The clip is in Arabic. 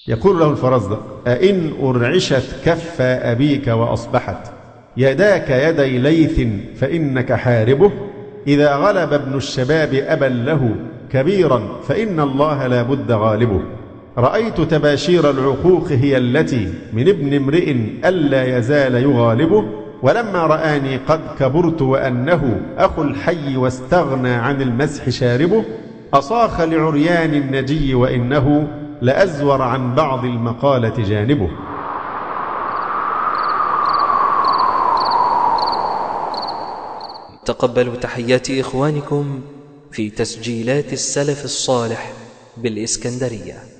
يقول له الفرزدق: أئن أرعشت كف أبيك وأصبحت يداك يدي ليث فإنك حاربه، إذا غلب ابن الشباب أبا له كبيرا فإن الله لا بد غالبه. رأيت تباشير العقوق هي التي من ابن امرئ ألا يزال يغالبه، ولما رآني قد كبرت وأنه أخو الحي واستغنى عن المسح شاربه، أصاخ لعريان النجي وإنه لأزور عن بعض المقالة جانبه. تقبلوا تحيات إخوانكم في تسجيلات السلف الصالح بالإسكندرية.